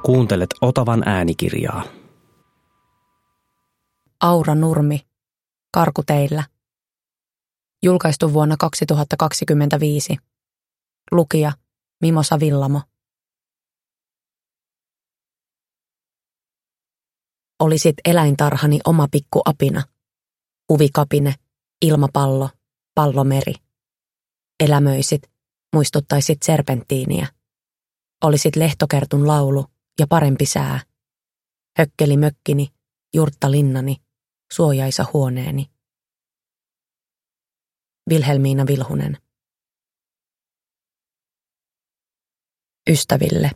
Kuuntelet Otavan äänikirjaa. Aura Nurmi. Karku teillä. Julkaistu vuonna 2025. Lukija Mimosa Villamo. Olisit eläintarhani oma pikku apina. Huvikapine, ilmapallo, pallomeri. Elämöisit, muistuttaisit serpenttiiniä. Olisit lehtokertun laulu ja parempi sää. Hökkeli mökkini, jurttalinnani, suojaisa huoneeni. Vilhelmiina Vilhunen. Ystäville.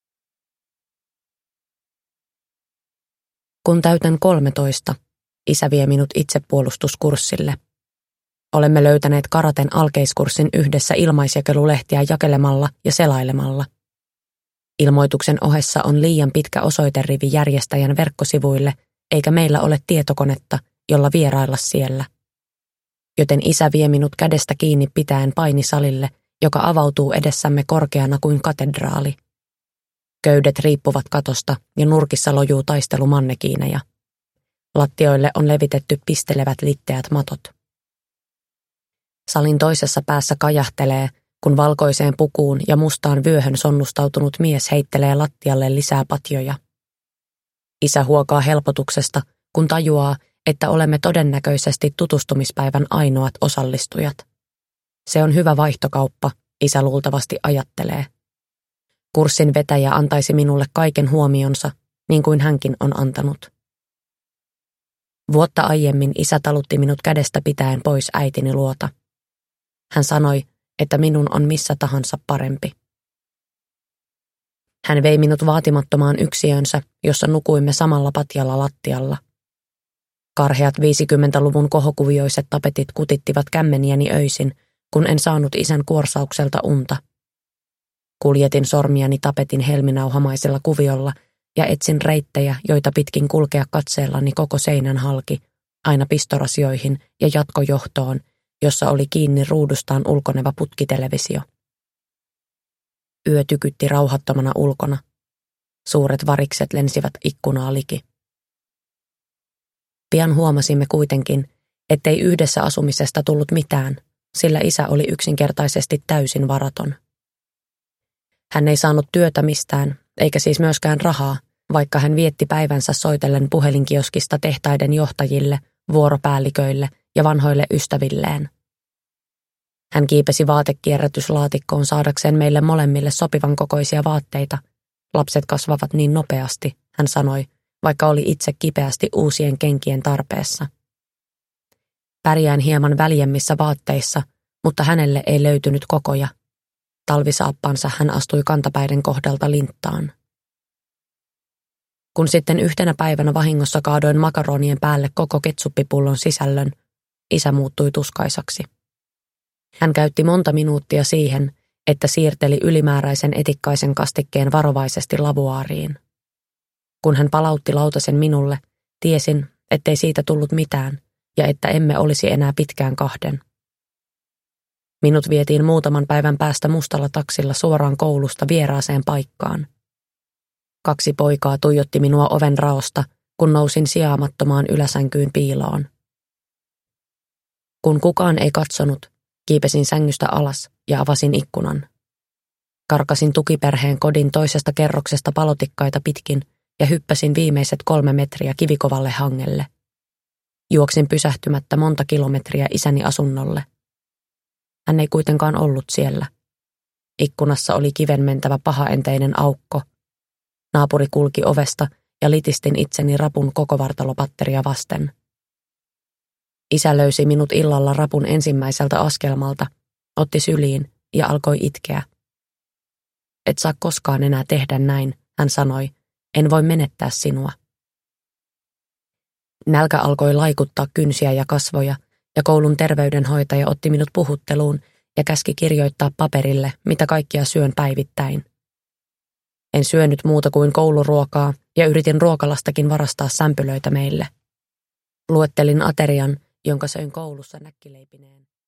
Kun täytän 13, isä vie minut itsepuolustuskurssille. Olemme löytäneet karaten alkeiskurssin yhdessä ilmaisjakelulehtiä jakelemalla ja selailemalla. Ilmoituksen ohessa on liian pitkä osoiterivi järjestäjän verkkosivuille, eikä meillä ole tietokonetta, jolla vierailla siellä. Joten isä vie minut kädestä kiinni pitäen painisalille, joka avautuu edessämme korkeana kuin katedraali. Köydet riippuvat katosta ja nurkissa lojuu taistelumannekiineja. Lattioille on levitetty pistelevät litteät matot. Salin toisessa päässä kajahtelee, kun valkoiseen pukuun ja mustaan vyöhön sonnustautunut mies heittelee lattialle lisää patjoja. Isä huokaa helpotuksesta, kun tajuaa, että olemme todennäköisesti tutustumispäivän ainoat osallistujat. Se on hyvä vaihtokauppa, isä luultavasti ajattelee. Kurssin vetäjä antaisi minulle kaiken huomionsa, niin kuin hänkin on antanut. Vuotta aiemmin isä talutti minut kädestä pitäen pois äitini luota. Hän sanoi, että minun on missä tahansa parempi. Hän vei minut vaatimattomaan yksiönsä, jossa nukuimme samalla patjalla lattialla. Karheat 50-luvun kohokuvioiset tapetit kutittivat kämmeniäni öisin, kun en saanut isän kuorsaukselta unta. Kuljetin sormiani tapetin helminauhamaisella kuviolla ja etsin reittejä, joita pitkin kulkea katseellani koko seinän halki, aina pistorasioihin ja jatkojohtoon, jossa oli kiinni ruudustaan ulkoneva putkitelevisio. Yö tykytti rauhattomana ulkona. Suuret varikset lensivät ikkunaa liki. Pian huomasimme kuitenkin, ettei yhdessä asumisesta tullut mitään, sillä isä oli yksinkertaisesti täysin varaton. Hän ei saanut työtä mistään, eikä siis myöskään rahaa, vaikka hän vietti päivänsä soitellen puhelinkioskista tehtaiden johtajille, vuoropäälliköille ja vanhoille ystävilleen. Hän kiipesi vaatekierrätyslaatikkoon saadakseen meille molemmille sopivan kokoisia vaatteita. Lapset kasvavat niin nopeasti, hän sanoi, vaikka oli itse kipeästi uusien kenkien tarpeessa. Pärjään hieman väljemmissä vaatteissa, mutta hänelle ei löytynyt kokoja. Talvisaappansa hän astui kantapäiden kohdalta linttaan. Kun sitten yhtenä päivänä vahingossa kaadoin makaronien päälle koko ketsuppipullon sisällön, isä muuttui tuskaisaksi. Hän käytti monta minuuttia siihen, että siirteli ylimääräisen etikkaisen kastikkeen varovaisesti lavuaariin. Kun hän palautti lautasen minulle, tiesin, ettei siitä tullut mitään ja että emme olisi enää pitkään kahden. Minut vietiin muutaman päivän päästä mustalla taksilla suoraan koulusta vieraaseen paikkaan. 2 poikaa tuijotti minua oven raosta, kun nousin sijaamattomaan yläsänkyyn piiloon. Kun kukaan ei katsonut, kiipesin sängystä alas ja avasin ikkunan. Karkasin tukiperheen kodin toisesta kerroksesta palotikkaita pitkin ja hyppäsin viimeiset 3 metriä kivikovalle hangelle. Juoksin pysähtymättä monta kilometriä isäni asunnolle. Hän ei kuitenkaan ollut siellä. Ikkunassa oli kivenmentävä pahaenteinen aukko. Naapuri kulki ovesta ja litistin itseni rapun koko vartalopatteria vasten. Isä löysi minut illalla rapun ensimmäiseltä askelmalta, otti syliin ja alkoi itkeä. Et saa koskaan enää tehdä näin, hän sanoi, en voi menettää sinua. Nälkä alkoi laikuttaa kynsiä ja kasvoja, ja koulun terveydenhoitaja otti minut puhutteluun ja käski kirjoittaa paperille, mitä kaikkia syön päivittäin. En syönyt muuta kuin kouluruokaa ja yritin ruokalastakin varastaa sämpylöitä meille. Luettelin aterian, jonka söin koulussa näkkileipineen.